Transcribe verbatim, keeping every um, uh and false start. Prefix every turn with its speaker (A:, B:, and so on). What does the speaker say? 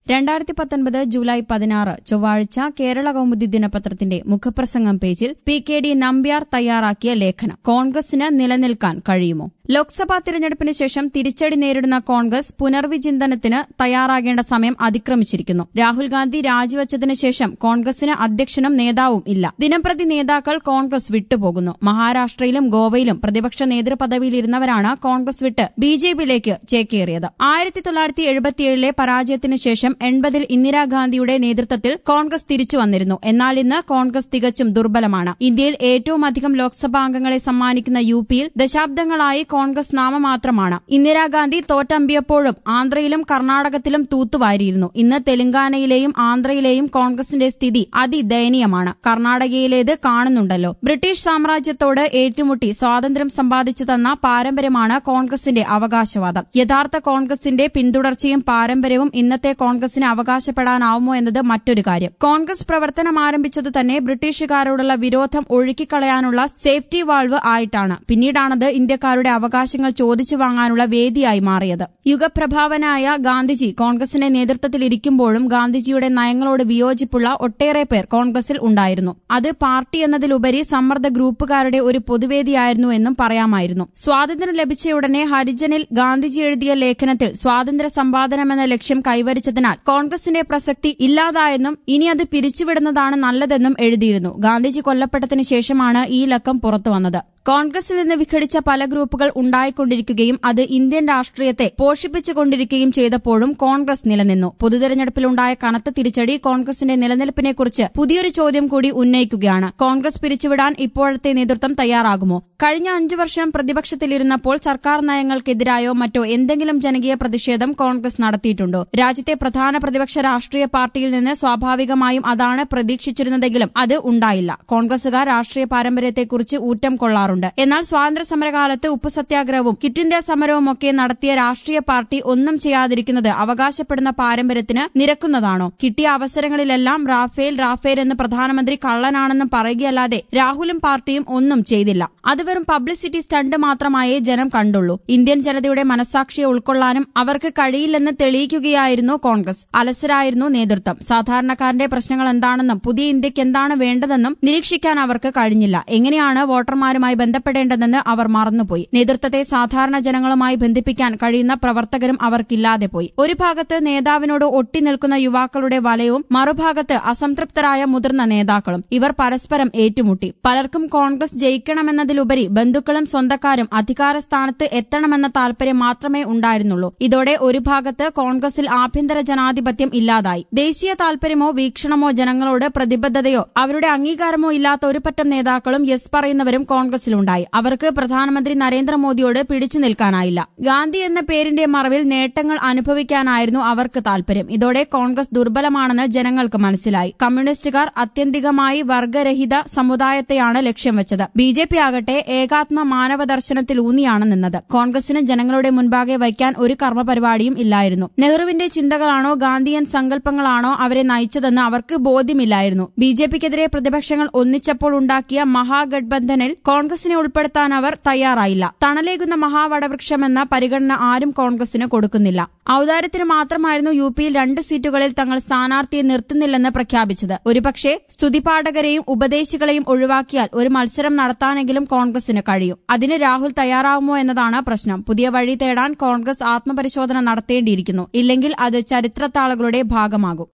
A: രണ്ടായിരത്തി പത്തൊൻപത് ജൂലൈ പതിനാറ് ചൊവ്വാഴ്ച കേരള കൗമുദി ദിനപത്രത്തിന്റെ മുഖപ്രസംഗം പേജിൽ പി കെ ഡി നമ്പ്യാർ തയ്യാറാക്കിയ ലേഖനം. കോൺഗ്രസിന് നിലനിൽക്കാൻ കഴിയുമോ? ലോക്സഭാ തിരഞ്ഞെടുപ്പിന് ശേഷം തിരിച്ചടി നേരിടുന്ന കോൺഗ്രസ് പുനർവിചിന്തനത്തിന് തയ്യാറാകേണ്ട സമയം അതിക്രമിച്ചിരിക്കുന്നു. രാഹുൽ ഗാന്ധി രാജിവച്ചതിന് ശേഷം കോൺഗ്രസിന് അധ്യക്ഷനും നേതാവും ഇല്ല. ദിനംപ്രതി നേതാക്കൾ കോൺഗ്രസ് വിട്ടുപോകുന്നു. മഹാരാഷ്ട്രയിലും ഗോവയിലും പ്രതിപക്ഷ നേതൃപദവിയിലിരുന്നവരാണ് കോൺഗ്രസ് വിട്ട് ബി ജെ പിയിലേക്ക് ചേക്കേറിയത്. ആയിരത്തി തൊള്ളായിരത്തി എഴുപത്തിയേഴിലെ പരാജയത്തിന് ശേഷം എൺപതിൽ ഇന്ദിരാഗാന്ധിയുടെ നേതൃത്വത്തിൽ കോൺഗ്രസ് തിരിച്ചു വന്നിരുന്നു. എന്നാൽ ഇന്ന് കോൺഗ്രസ് തികച്ചും ദുർബലമാണ്. ഇന്ത്യയിൽ ഏറ്റവും അധികം ലോക്സഭാ അംഗങ്ങളെ സമ്മാനിക്കുന്ന യു പിയിൽ ദശാബ്ദങ്ങളായി കോൺഗ്രസ് നാമമാത്രമാണ്. ഇന്ദിരാഗാന്ധി തോറ്റമ്പിയപ്പോഴും ആന്ധ്രയിലും കർണാടകത്തിലും തൂത്തുവാരിയിരുന്നു. ഇന്ന് തെലങ്കാനയിലെയും ആന്ധ്രയിലെയും കോൺഗ്രസിന്റെ സ്ഥിതി അതിദയനീയമാണ്. കർണാടകയിലേത് കാണുന്നുണ്ടല്ലോ. ബ്രിട്ടീഷ് സാമ്രാജ്യത്തോട് ഏറ്റുമുട്ടി സ്വാതന്ത്ര്യം സമ്പാദിച്ചു തന്ന പാരമ്പര്യമാണ് കോൺഗ്രസിന്റെ അവകാശവാദം. യഥാർത്ഥ കോൺഗ്രസിന്റെ പിന്തുടർച്ചയും പാരമ്പര്യവും ഇന്നത്തെ കോൺഗ്രസിന് അവകാശപ്പെടാനാവുമോ എന്നത് മറ്റൊരു കാര്യം. കോൺഗ്രസ് പ്രവർത്തനം ആരംഭിച്ചത് തന്നെ ബ്രിട്ടീഷുകാരോടുള്ള വിരോധം ഒഴുക്കിക്കളയാനുള്ള സേഫ്റ്റി വാൾവ് ആയിട്ടാണ്. പിന്നീടാണത് ഇന്ത്യക്കാരുടെ അവകാശങ്ങൾ ചോദിച്ചു വാങ്ങാനുള്ള വേദിയായി മാറിയത്. യുഗപ്രഭാവനായ ഗാന്ധിജി കോൺഗ്രസിന്റെ നേതൃത്വത്തിലിരിക്കുമ്പോഴും ഗാന്ധിജിയുടെ നയങ്ങളോട് വിയോജിപ്പുള്ള ഒട്ടേറെ പേർ കോൺഗ്രസിൽ ഉണ്ടായിരുന്നു. അത് പാർട്ടി എന്നതിലുപരി സമ്മർദ്ദ ഗ്രൂപ്പുകാരുടെ ഒരു പൊതുവേദിയായിരുന്നു എന്നും പറയാമായിരുന്നു. സ്വാതന്ത്ര്യം ലഭിച്ചയുടനെ ഹരിജനിൽ ഗാന്ധിജി എഴുതിയ ലേഖനത്തിൽ സ്വാതന്ത്ര്യ സമ്പാദനമെന്ന ലക്ഷ്യം കൈവരിച്ചതിനാൽ കോൺഗ്രസിന്റെ പ്രസക്തി ഇല്ലാതായെന്നും ഇനി അത് പിരിച്ചുവിടുന്നതാണ് നല്ലതെന്നും എഴുതിയിരുന്നു. ഗാന്ധിജി കൊല്ലപ്പെട്ടതിനു ശേഷമാണ് ഈ ലക്കം പുറത്തുവന്നത്. കോൺഗ്രസിൽ നിന്ന് വിഘടിച്ച പല ഗ്രൂപ്പുകൾ ഉണ്ടായിക്കൊണ്ടിരിക്കുകയും അത് ഇന്ത്യൻ രാഷ്ട്രീയത്തെ പോഷിപ്പിച്ചുകൊണ്ടിരിക്കുകയും ചെയ്തപ്പോഴും കോൺഗ്രസ് നിലനിന്നു. പൊതുതെരഞ്ഞെടുപ്പിലുണ്ടായ കനത്ത തിരിച്ചടി കോൺഗ്രസിന്റെ നിലനിൽപ്പിനെക്കുറിച്ച് പുതിയൊരു ചോദ്യം കൂടി ഉന്നയിക്കുകയാണ്. കോൺഗ്രസ് പിരിച്ചുവിടാൻ ഇപ്പോഴത്തെ നേതൃത്വം തയ്യാറാകുമോ? കഴിഞ്ഞ അഞ്ചു വർഷം പ്രതിപക്ഷത്തിലിരുന്നപ്പോൾ സർക്കാർ നയങ്ങൾക്കെതിരായോ മറ്റോ എന്തെങ്കിലും ജനകീയ പ്രതിഷേധം കോൺഗ്രസ് നടത്തിയിട്ടുണ്ടോ? രാജ്യത്തെ പ്രധാന പ്രതിപക്ഷ രാഷ്ട്രീയ പാർട്ടിയിൽ നിന്ന് സ്വാഭാവികമായും അതാണ് പ്രതീക്ഷിച്ചിരുന്നതെങ്കിലും അത് ഉണ്ടായില്ല. കോൺഗ്രസുകാർ രാഷ്ട്രീയ പാരമ്പര്യത്തെക്കുറിച്ച് ഊറ്റം കൊള്ളാറുണ്ട്. എന്നാൽ സ്വാതന്ത്ര്യ സമരകാലത്ത് ഉപ്പു സത്യാഗ്രഹവും ക്വിറ്റ് ഇന്ത്യ സമരവും ഒക്കെ നടത്തിയ രാഷ്ട്രീയ പാർട്ടി ഒന്നും ചെയ്യാതിരിക്കുന്നത് അവകാശപ്പെടുന്ന പാരമ്പര്യത്തിന് നിരക്കുന്നതാണോ? കിട്ടിയ അവസരങ്ങളിലെല്ലാം റാഫേൽ റാഫേൽ എന്ന് പ്രധാനമന്ത്രി കള്ളനാണെന്ന് പറയുകയല്ലാതെ രാഹുലും പാർട്ടിയും ഒന്നും ചെയ്തില്ല. അത് വെറും പബ്ലിസിറ്റി സ്റ്റണ്ട് മാത്രമായേ ജനം കണ്ടുള്ളൂ. ഇന്ത്യൻ ജനതയുടെ മനസാക്ഷിയെ ഉൾക്കൊള്ളാനും അവർക്ക് കഴിയില്ലെന്ന് തെളിയിക്കുകയായിരുന്നു കോൺഗ്രസ്. അലസരായിരുന്നു നേതൃത്വം. സാധാരണക്കാരന്റെ പ്രശ്നങ്ങൾ എന്താണെന്നും പുതിയ ഇന്ത്യക്ക് എന്താണ് വേണ്ടതെന്നും നിരീക്ഷിക്കാൻ അവർക്ക് കഴിഞ്ഞില്ല. എങ്ങനെയാണ് വോട്ടർമാരുമായി ബന്ധപ്പെടേണ്ടതെന്ന് അവർ മറന്നുപോയി. നേതൃത്വത്തെ സാധാരണ ജനങ്ങളുമായി ബന്ധിപ്പിക്കാൻ കഴിയുന്ന പ്രവർത്തകരും അവർക്കില്ലാതെ പോയി. ഒരു ഭാഗത്ത് നേതാവിനോട് ഒട്ടി നിൽക്കുന്ന യുവാക്കളുടെ വലയവും മറുഭാഗത്ത് അസംതൃപ്തരായ മുതിർന്ന നേതാക്കളും. ഇവർ പരസ്പരം ഏറ്റുമുട്ടി. പലർക്കും കോൺഗ്രസ് ജയിക്കണമെന്നതിലുപരി ബന്ധുക്കളും സ്വന്തക്കാരും അധികാര സ്ഥാനത്ത് എത്തണമെന്ന താൽപര്യം മാത്രമേ ഉണ്ടായിരുന്നുള്ളൂ. ഇതോടെ ഒരു ഭാഗത്ത് കോൺഗ്രസിൽ ആഭ്യന്തര ജനാധിപത്യം ഇല്ലാതായി. ദേശീയ താൽപര്യമോ വീക്ഷണമോ ജനങ്ങളോട് പ്രതിബദ്ധതയോ അവരുടെ അംഗീകാരമോ ഇല്ലാത്ത ഒരു പറ്റം നേതാക്കളും യെസ് പറയുന്നവരും കോൺഗ്രസിലുണ്ടായി. അവർക്ക് പ്രധാനമന്ത്രി നരേന്ദ്രമോദിയോട് പിടിച്ചു നിൽക്കാനായില്ല. ഗാന്ധി എന്ന പേരിന്റെ മറവിൽ നേട്ടങ്ങൾ അനുഭവിക്കാനായിരുന്നു അവർക്ക് താൽപര്യം. ഇതോടെ കോൺഗ്രസ് ദുർബലമാണെന്ന് ജനങ്ങൾക്ക് മനസ്സിലായി. കമ്മ്യൂണിസ്റ്റുകാർ അത്യന്തികമായി വർഗരഹിത സമുദായത്തെയാണ് ലക്ഷ്യം വെച്ചത്. ബി ജെ പി ആകട്ടെ ഏകാത്മ മാനവ ദർശനത്തിലൂന്നിയാണ് നിന്നത്. കോൺഗ്രസിന് ജനങ്ങളുടെ മുൻപാകെ വയ്ക്കാൻ ഒരു കർമ്മപരിപാടിയും ഇല്ലായിരുന്നു. നെഹ്റുവിന്റെ ചിന്തകളാണോ ഗാന്ധിയൻ സങ്കല്പങ്ങളാണോ അവരെ നയിച്ചതെന്ന് അവർക്ക് ബോധ്യമില്ലായിരുന്നു. ബി ജെ പിക്കെതിരെ പ്രതിപക്ഷങ്ങൾ ഒന്നിച്ചപ്പോൾ ഉണ്ടാക്കിയ മഹാഗഡ്ബന്ധനിൽ കോൺഗ്രസിനെ ഉൾപ്പെടുത്താൻ അവർ തയ്യാറായില്ല. തണലേകുന്ന മഹാവടവൃക്ഷമെന്ന പരിഗണന ആരും കോൺഗ്രസിന് കൊടുക്കുന്നില്ല. ഔദാര്യത്തിന് മാത്രമായിരുന്നു യു പിയിൽ രണ്ട് സീറ്റുകളിൽ തങ്ങൾ സ്ഥാനാർത്ഥിയെ നിർത്തുന്നില്ലെന്ന് പ്രഖ്യാപിച്ചത്. ഒരുപക്ഷെ സ്തുതിപാഠകരെയും ഉപദേശികളെയും ഒഴിവാക്കിയാൽ ഒരു മത്സരം നടത്താനെങ്കിലും കോൺഗ്രസിന് കഴിയും. അതിന് രാഹുൽ തയ്യാറാവുമോ എന്നതാണ് പ്രശ്നം. പുതിയ വഴി തേടാൻ കോൺഗ്രസ് ആത്മപരിശോധന നടത്തേണ്ടിയിരിക്കുന്നു. ഇല്ലെങ്കിൽ അത് ചരിത്രത്താളുകളുടെ ഭാഗമാകും.